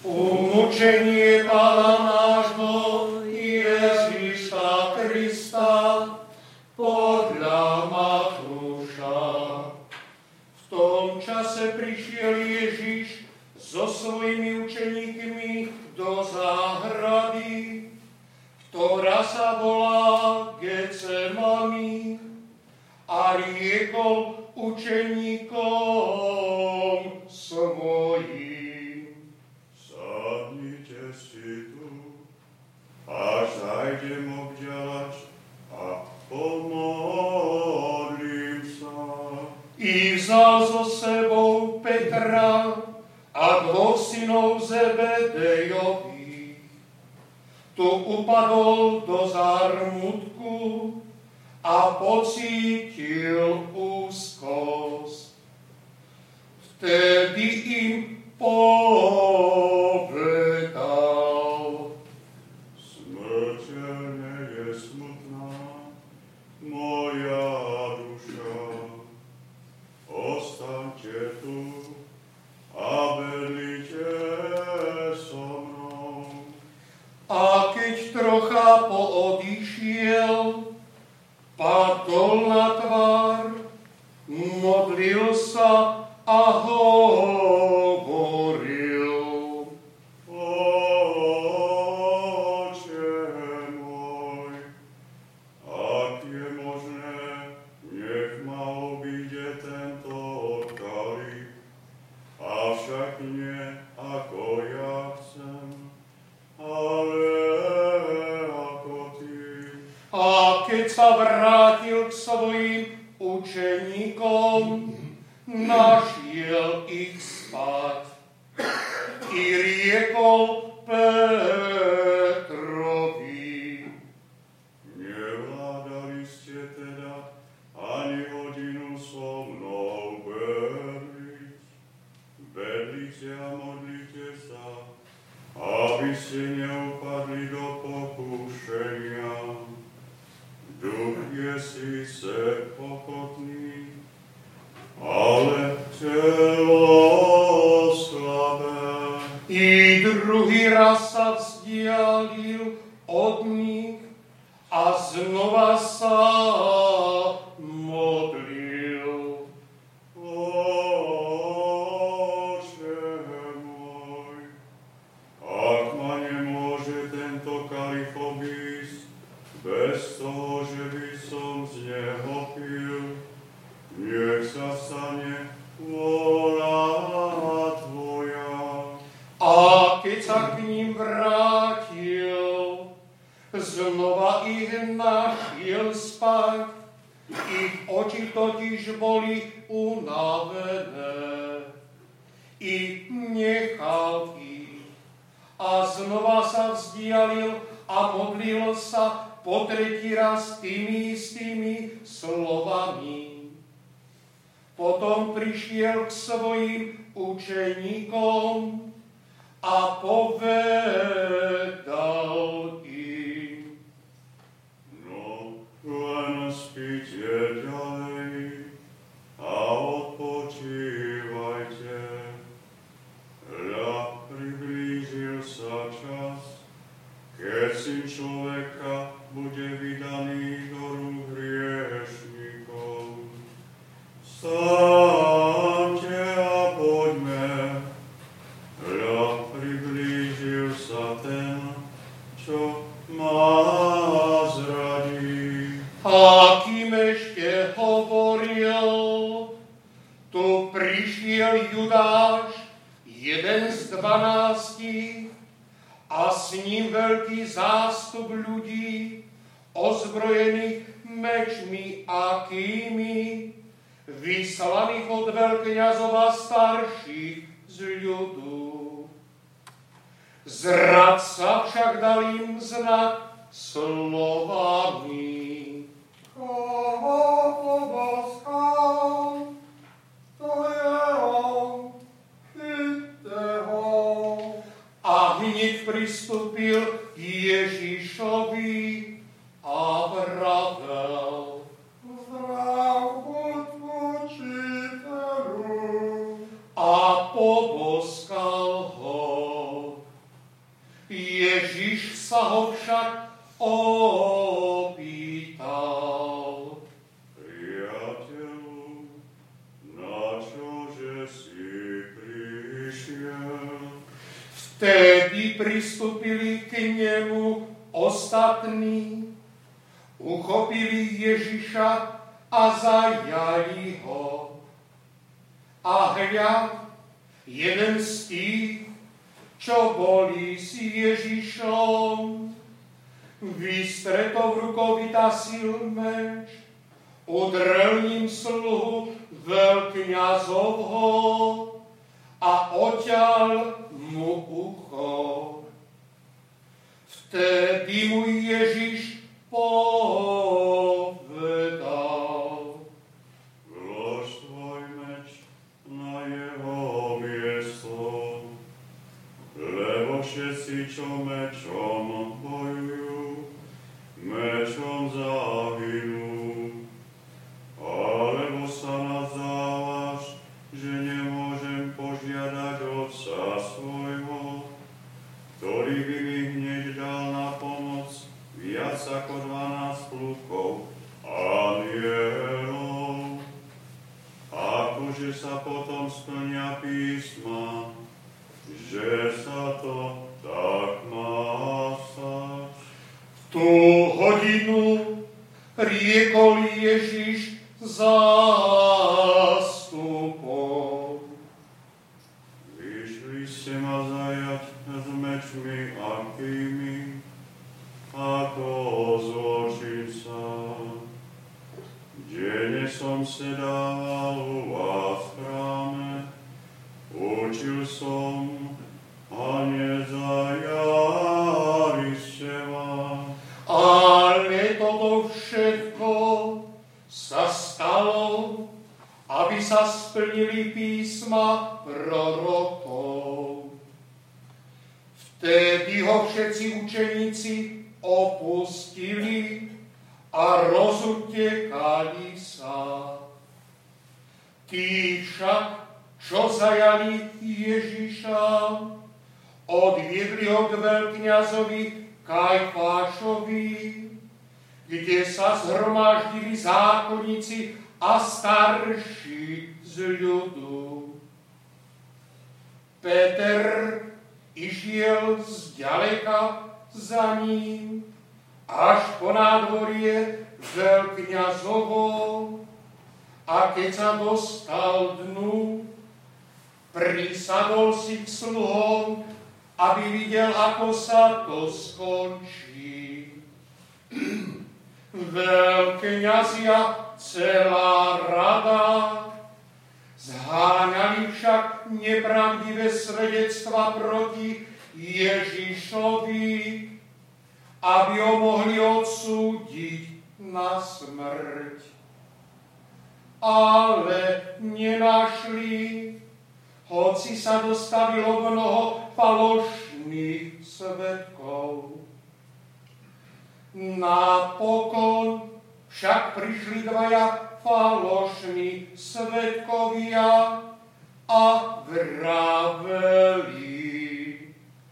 Umučenie Pána nášho Ježiša Krista podľa Matúša. V tom čase prišiel Ježiš so svojimi učeníkmi do záhrady, ktorá sa volá Getsemani, a riekol učeníkom svojim: Sadnite si tu, až zajdem obďalač a pomodlím sa. I vzal so sebou Petra a dvoch synov Zebedejových. Tu upadol do zármutku a pocítil úzkosť. Vtedy im povedal: Smrteľne je smutná moja duša. Ostaňte tu a bedlite so mnou. A keď trocha poodišiel, padol na tvár, modlil sa a hovoril: Oče môj, ak je možné, nech ma obíde tento kalich, avšak nie ako ja chcem, ale ako ty. A keď sa vrátil k svojim učeníkom, našiel ich spať. I riekol Petrovi: Nevládali ste teda ani hodinu so mnou bedliť. Bedlite a modlite sa, aby ste neupadli do pokušenia. Duch je síce ochotný, ale telo slabé. I druhý raz sa vzdialil od nich a znova sa modlil: Oče môj, ak ma nemôže tento kalich obísť bez toho, že by som z neho pil, nech sa stane vôľa tvoja. A keď sa k ním vrátil, znova ich našiel spať. Ich oči totiž boli unavené. I nechal ich. A znova sa vzdialil a modlil sa po tretí raz tými istými slovami. Potom prišiel k svojim učeníkom a povedal im: No, len spíte ďalej a odpočívajte. Hľa, priblížil sa čas, keď Syn človeka bude vydaný do rúk hriešnikov. Vstaňte a poďme. Hľa, priblížil sa ten, čo má zradí. A kým ešte hovoril, tu prišiel Judáš, jeden z 12, a s ním veľký zástup ľudí, ozbrojených mečmi akými, vyslaných od veľkňazov a starších z ľudu. Zradca však dal im znak slovami: Koho poboskal, to je on, chyťte ho. A hneď pristúpil k Ježišovi a vravel: Zdrav buď učiteľu. A poboskal ho. sa ho však opýtal. Priateľu, na čože si prišiel? Vtedy pristúpili k nemu ostatní, uchopili Ježiša a zajali ho. A hľa, jeden z tých, čo boli s Ježišom, vystretol v rukou vytasil meč, udrel ním sluhu veľkňazovho a oťal mu ucho. Vtedy mu Ježiš povedal: Vlož tvoj meč na jeho miesto, lebo všetci, čo mečom bojujú, mečom zahynú. Alebo sa nazdávaš, že nemôžem požiadať Otca svojho, ktorý by mi hneď dal na pomoc viac ako 12 plúkov anielov. Akože sa potom splnia písma, že sa to tak má stať. Tú hodinu riekol Ježiš zástupom: Vyšli ste ma zajať s mečmi akými, ako zločinca. Denne som sedával u vás v chráme, učil som a nezajali ste ma. Ale toto všetko sa stalo, aby sa splnili písma prorokov. Vtedy ho všetci učeníci opustili a rozutekali sa. Tí však, čo zajali Ježiša, odviedli ho k veľkňazovi Kajfášovi, kde sa zhromaždili zákonníci a starší z ľudu. Peter išiel zďaleka za ním až po nádvorie veľkňazovo, a keď sa dostal dnu, prisadol si k sluhom, aby videl, ako sa to skončí. Veľkňazi a celá rada zháňali však nepravdivé svedectva proti Ježišovi, aby ho mohli odsúdiť na smrť. Ale nenašli, hoci sa dostavilo mnoho falošných svedkov. Napokon však prišli dvaja falošní svedkovia a vraveli: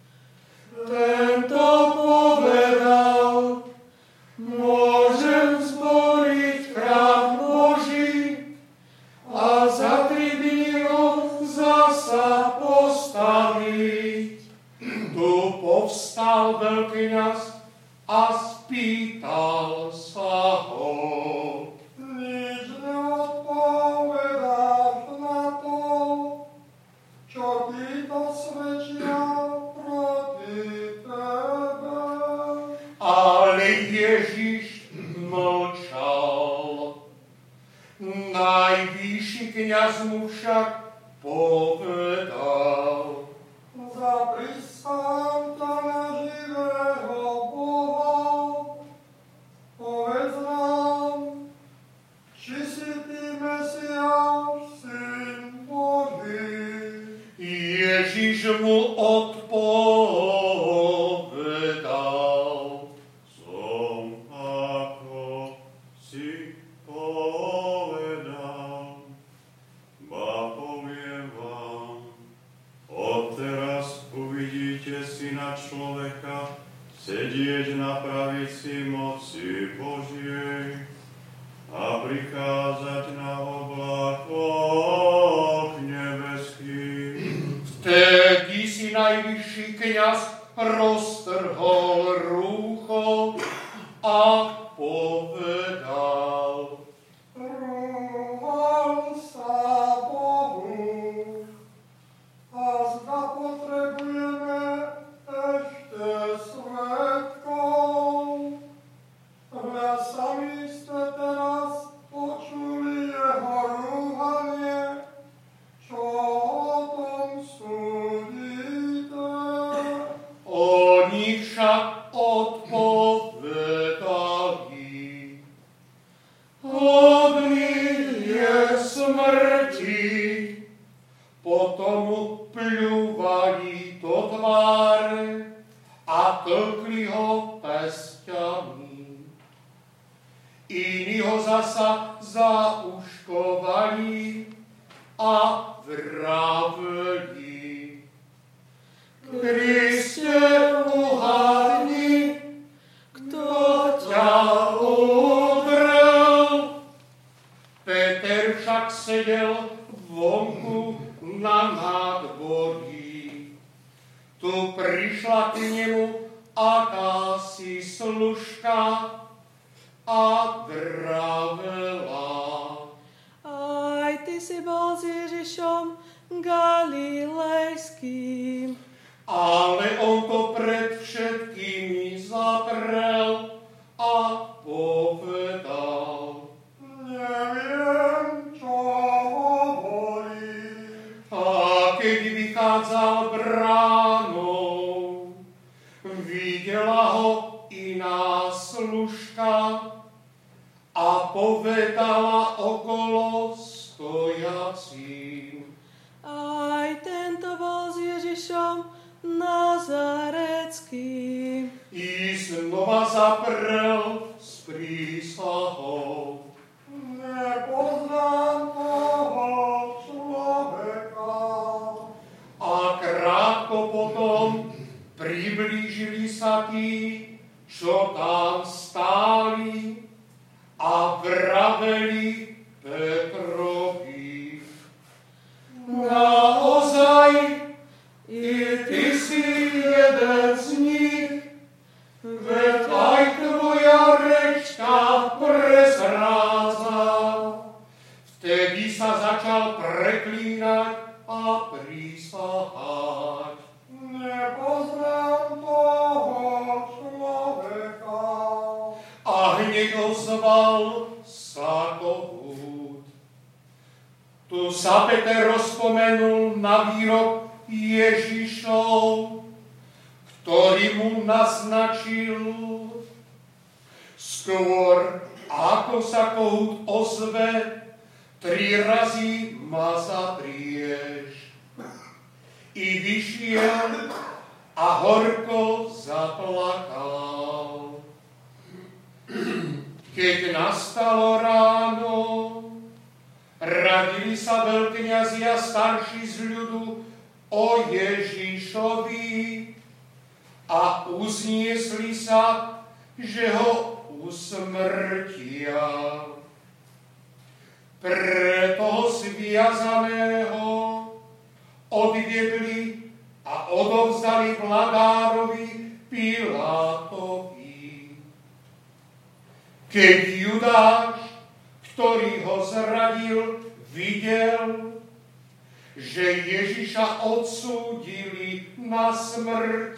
Tento povedal, môžem zboriť chrám Boží a za 3 dní ho zasa postaviť. Tu povstal veľkňaz a spýtal sa ho: Nič neodpovedáš na to, čo títo svedčia proti tebe. Ale Ježiš mlčal. Najvyšší kňaz mu však povedal: Zaprisahám ťa na živého Boha, povedz nám, či si ty Mesiáš, Syn Boží. Ježiš mu odpovedal: Som ako si povedal, ba poviem vám, odteraz uvidíte Syna človeka sedieť na pravici moci Božej a prichádzať na oblakoch nebeských. Vtedy si najvyšší kňaz roztrhol rúcho a povedal: Rúham sa Bohu, a zda potrebujeme ešte svedkov. Veď sami ste teraz počuli jeho rúhanie, čo o tom súdite? Oni však odpovedali: hodný je smrti. Potom mu pľúvali do tváre a tlkli ho pesťami. Iní ho zasa zauškovali a vraveli: Kriste, uhádni, kto ťa udrel. Peter však sedel vonku na nádvorí. Tu prišla k nemu akási služka a vravela: Aj ty si bol s Ježišom Galilejským. Ale on to pred všetkými zaprel a povedal: Neviem, čo hovorí. A keď vychádzal bránou, videla ho iná služka a povedala okolo stojacím: Aj tento bol s Ježišom Nazareckým. I znova zaprel s prísahou: Nepoznám toho človeka. A krátko potom priblížili sa tí, čo tam stáli, a vraveli Petrovi: Naozaj, i ty si jeden z nich, veď aj tvoja rečka prezrádza. Vtedy sa začal preklínať a prísahať: Nepoznám toho človeka. A hneď ozval sa kohút. Tu sa Peter rozpomenul na výrok Ježišov, ktorý mu naznačil: skôr ako sa kohút ozve, 3 razy ma zaprieš. I vyšiel a horko zaplakal. Keď nastalo ráno, radili sa veľkňazi a starší z ľudu o Ježišovi a uzniesli sa, že ho usmrtia. Preto zviazaného odviedli a odovzdali vladárovi Pilátovi. Keď Judáš, ktorý ho zradil, videl, že Ježiša odsúdili na smrť,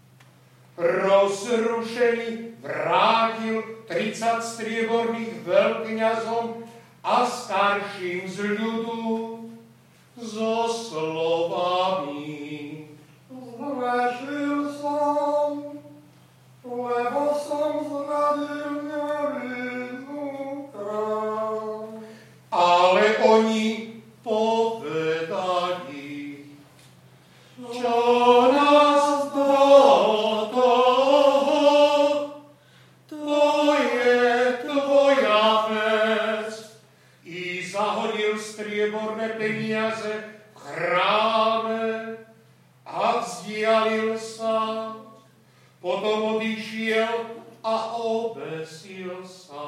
rozrušený vrátil 30 strieborných veľkňazom a starším z ľudu so slovami: Zrešil som, lebo som zradil nevinnú krv. Ale oni povedali: čo nás do toho, to je tvoja vec. I zahodil strieborné peniaze v chráme a vzdialil sa. Potom odišiel a obesil sa.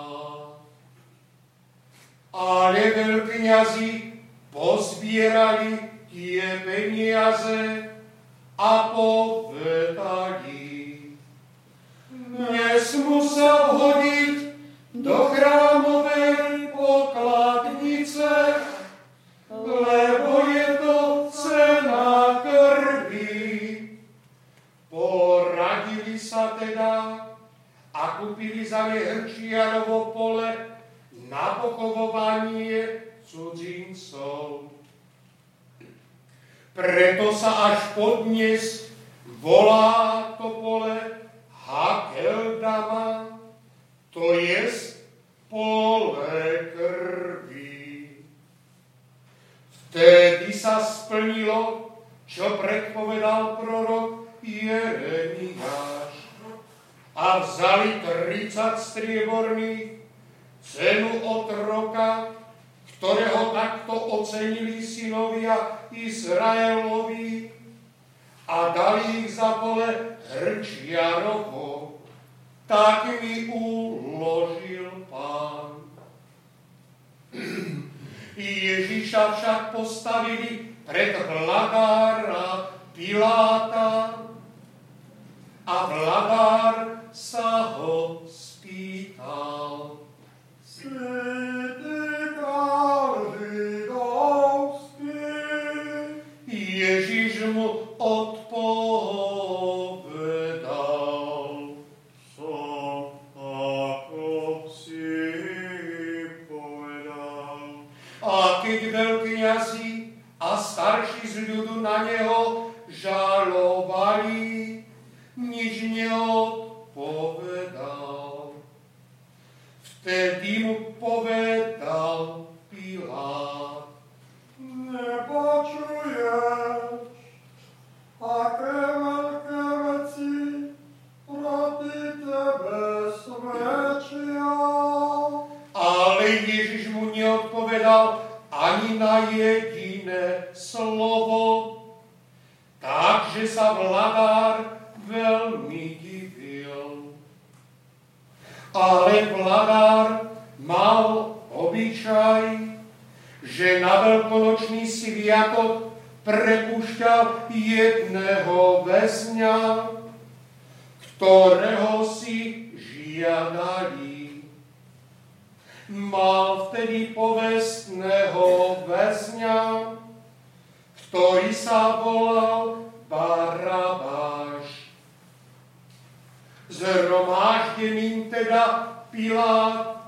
Ale veľkňazi pozbierali tie peniaze a povedali: nesmú sa vhodiť do chrámovej pokladnice, lebo je to cena krvi. Poradili sa teda a kúpili za ne Hrčianovo pole na pochovovanie cudzincov. Preto sa až podnes volá to pole Hakeldama, to jest pole krvi. Vtedy sa splnilo, čo predpovedal prorok Jeremiáš. A vzali 30 strieborných, cenu otroka, ktorého takto ocenili synovia Izraelovi, a dali ich za pole Hrčianovo. Tak mi uložil Pán. Ježiša však postavili pred vladára Piláta a vladár sa ho spýtal: Svätý kráľ židovský. Ježiš mu odpovedal: Som ako si povedal. a keď veľkňazi a starší z ľudu na neho žalovali, nič neodpovedal. Vtedy mu povedal Pilát: Nepočuješ, aké veľké veci proti tebe svedčia. Ale Ježiš mu neodpovedal ani na jediné slovo, takže sa vladár veľmi divil. Ale vladár mal obyčaj, že na veľkonočný sviatok prepúšťal jedného väzňa, ktorého si žiadali. Mal vtedy povestného väzňa, ktorý sa volal Barabáš. Zhromaždeným teda Pilát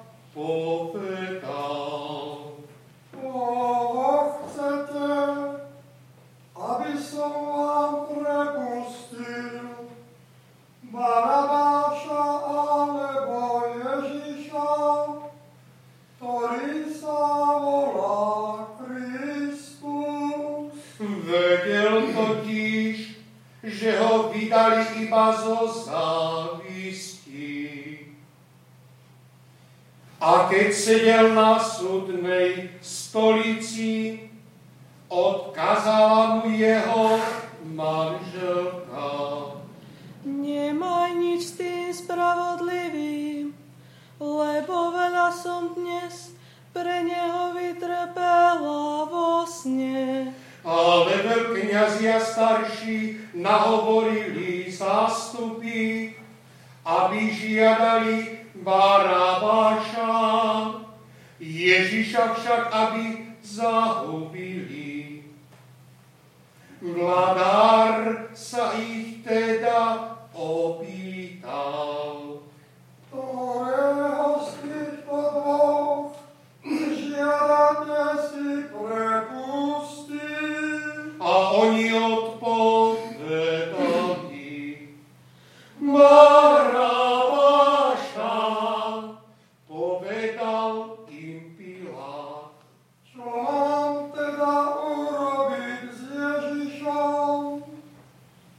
povedal: Koho chcete, aby som vám prepustil? Barabáša alebo Ježiša, ktorý sa volá Kristus? Vedel totiž, že ho vydali iba zo závisti. A keď sedel na súdnej stolici, odkázala mu jeho manželka: Nemaj nič s tým spravodlivým, lebo veľa som dnes pre neho vytrpela vo sne. Ale veľkňazi a starší nahovorili zástupy, aby žiadali Barabáša, Ježiša však aby zahubili. Vladár sa ich teda opýtal: Ktorého z týchto dvoch žiadate si prepustiť? A oni odpovedali: Barabáša. Povedal im Pilát: Čo mám teda urobiť s Ježišom?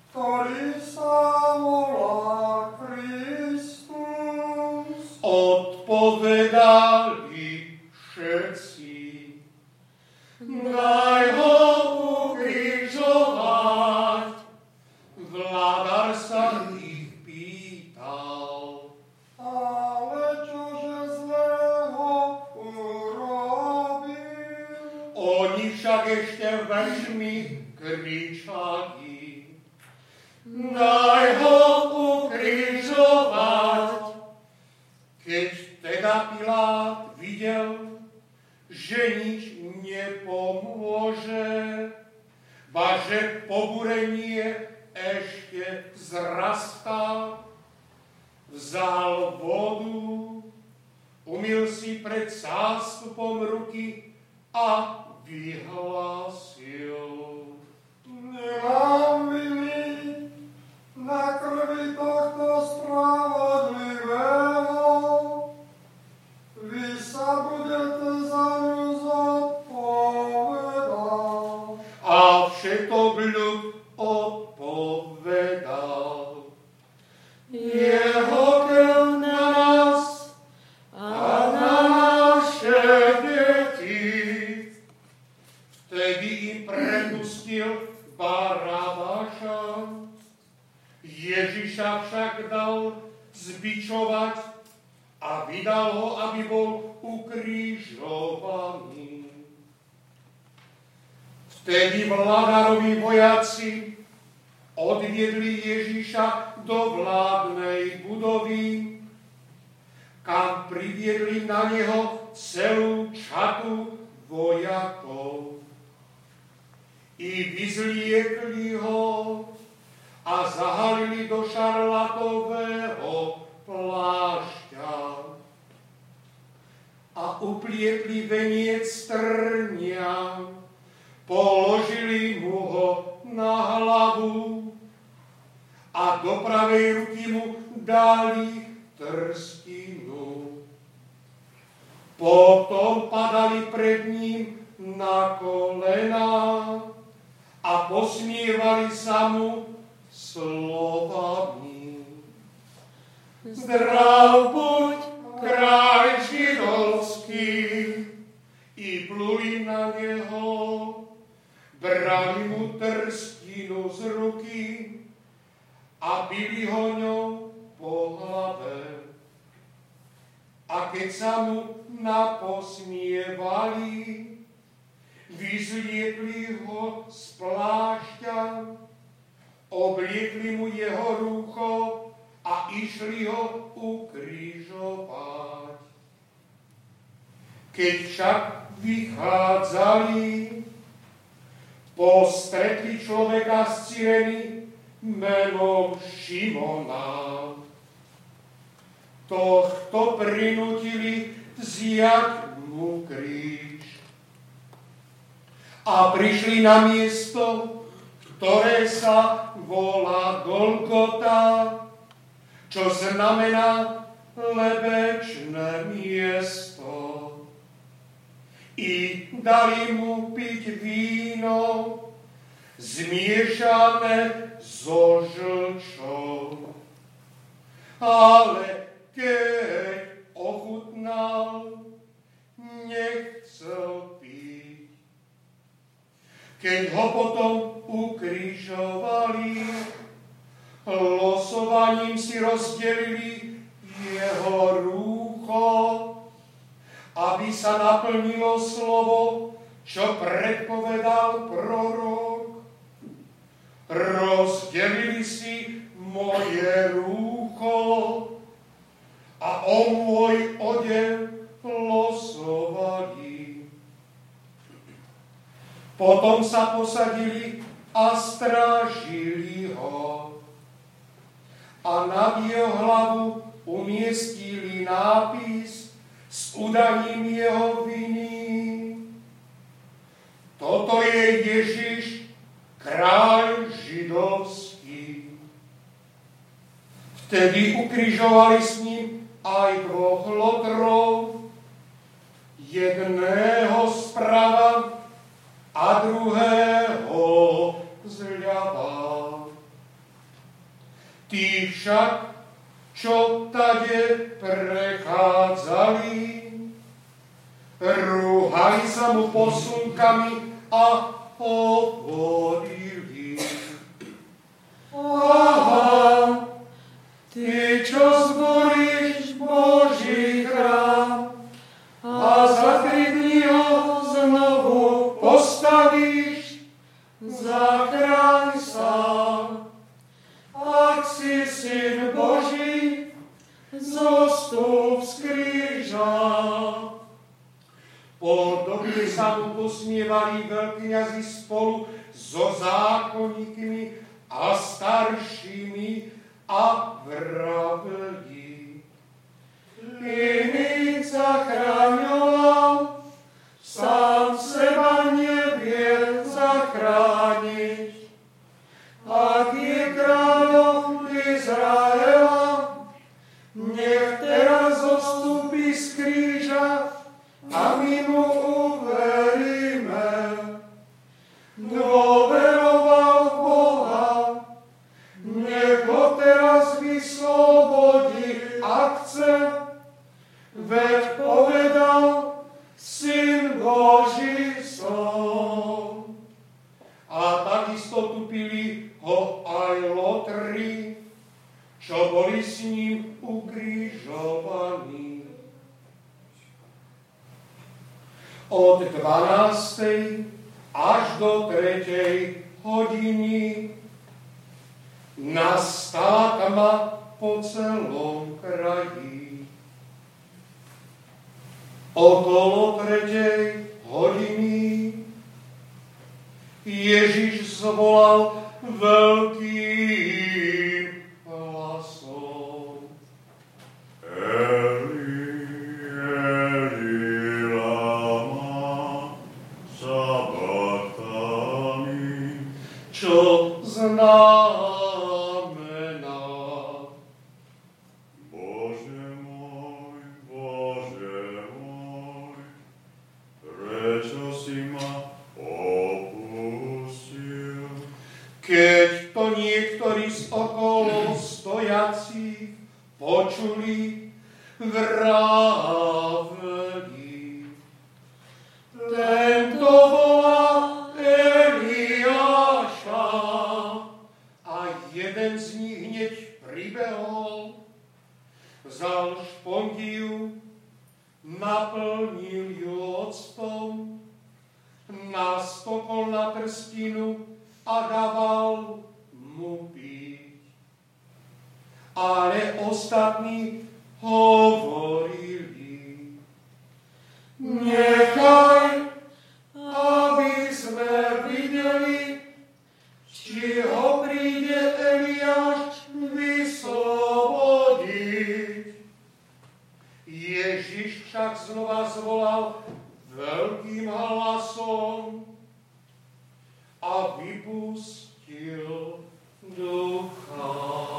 vrátí. Daj ho ukrižovať. Keď teda Pilát videl, že nič nepomôže, ba že pobúrenie ešte vzrastá, vzal vodu, umyl si pred zástupom ruky a vyhlásil: Nemám viny na krvi tohto spravodlivého. Vy sa budete za ňu zodpovedať. A všetok ľud odpovedal: Jeho krv na nás a na naše deti. Vtedy im prepustil Barabáša. Ježiša však dal zbičovať a vydal ho, aby bol ukrižovaný. Vtedy vladarovi vojaci odviedli Ježiša do vládnej budovy, kam priviedli na neho celú čatu vojakov. I vyzliekli ho a zahalili do šarlatového plášťa a uplietli veniec trnia, položili mu ho na hlavu a do pravej ruky mu dali trstinu. Potom padali pred ním na kolená a posmievali sa mu slovami: Zdrav buď, kráľ židovský. I pluli na neho, brali mu trstinu z ruky a bili ho ňou po hlave. A keď sa mu naposmievali, vyzliekli ho z plášťa, obliekli mu jeho rúcho a išli ho ukrižovať. Keď však vychádzali, postretli človeka z Cyreny menom Šimona. Tohto prinútili vziať mu kríž. A prišli na miesto, ktoré sa volá Golgota, čo znamená lebečné miesto. I dali mu piť víno zmiešané so žlčou. Ale keď ochutnal, nechcel piť. Keď ho potom ukrižovali, losovaním si rozdelili jeho rúcho, aby sa naplnilo slovo, čo predpovedal prorok. Rozdelili si moje rúcho a o môj odev losovali. Potom sa posadili a strážili ho. A nad jeho hlavu umiestili nápis s udaním jeho viny. Toto je Ježiš, kráľ židovský. Vtedy ukrižovali s ním aj dvoch lotrov, jedného zprava a druhého zľava. Tí však, čo tade prechádzali, rúhali sa mu posunkami a hovorili: Aha, ty, čo zboríš Boží chrám a za 3 dní ho znovu postavíš, zachráň sa zákonníkmi a staršími a vraveli: Iných zachraňoval, sám seba nevie zachrániť. Ak je kráľom Izraela, nech teraz zostúpi z kríža a my mu uveríme. Dôveroval v Boha, nech ho teraz vyslobodí, ak chce, veď povedal, Syn Boží som. A takisto tupili ho aj lotri, čo boli s ním ukrižovaní. Od 12. až do 3. hodiny nastala tma po celom kraji. Okolo 3. hodiny Ježiš zvolal veľkým hlasom: Eli, Eli, lama sabachthani. Čo znamená: Bože môj, prečo si ma opustil? Keď to niektorí z okolo stojacích počuli, vraveli: Tento volá Eliáša. A jeden z nich hneď pribehol, vzal špongiu, naplnil ju octom, nastokol na trstinu a dával mu piť. Ale ostatní hovorili: Nechaj, aby sme videli, či ho príde Eliáš vyslobodiť. Ježiš však znova zvolal veľkým hlasom a vypustil ducha.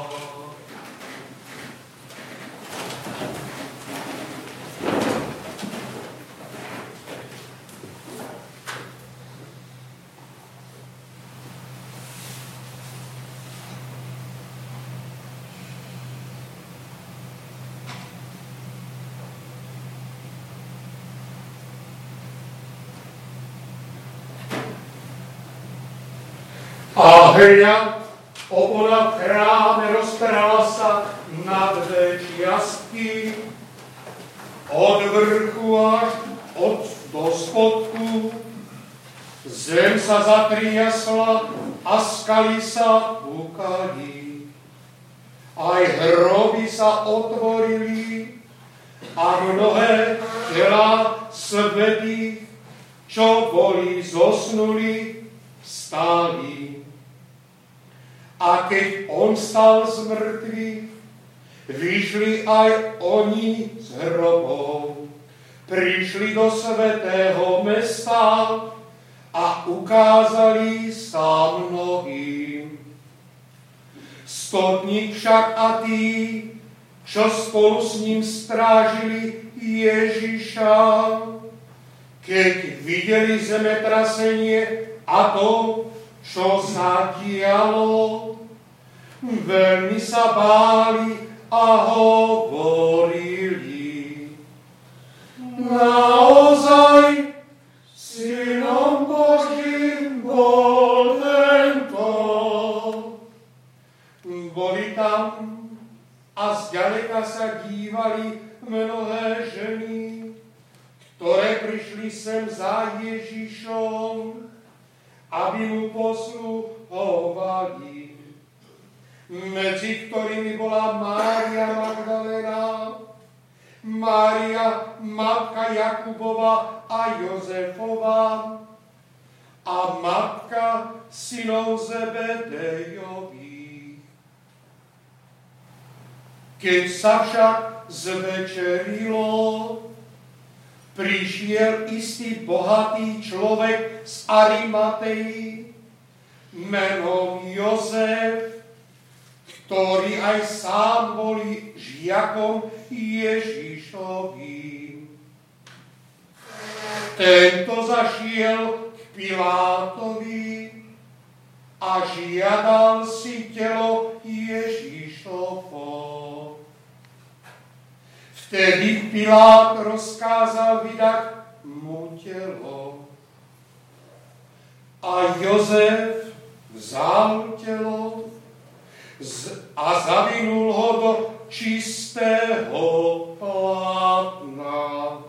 A hľa, opona v chráme roztrhala sa na dve čiastky, od vrchu až do spodku. Zem sa zatriasla a skaly sa púkali. Aj hroby sa otvorili a mnohé telá svätých, čo boli zosnuli, stáli. A keď on stal z mŕtvych, vyšli aj oni z hrobov, prišli do svätého mesta a ukázali sa mnohým. Stotník však a tí, čo spolu s ním strážili Ježiša, keď videli zemetrasenie a to, čo sa dialo, veľmi sa báli a hovorili: Naozaj Synom Božím bol tento. Boli tam a zďaleka sa dívali mnohé ženy, ktoré prišli sem za Ježišom, aby mu posluhovali. Medzi ktorými bola Mária Magdalena, Mária, matka Jakubova a Jozefova, a matka synov Zebedejových. Keď sa však zvečerilo, prišiel istý bohatý človek z Arimatei, menom Jozef, ktorý aj sám boli žiakom Ježišovým. Tento zašiel k Pilátovi a žiadal si telo Ježišovo. Vtedy Pilát rozkázal vydať mu telo. A Jozef vzal telo a zavinul ho do čistého plátna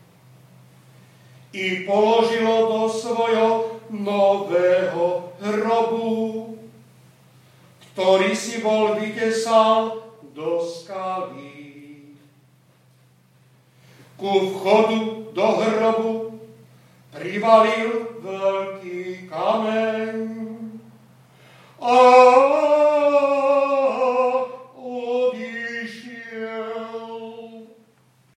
i položil ho do svojho nového hrobu, ktorý si bol vytesal do skaly. Ku vchodu do hrobu privalil veľký kameň a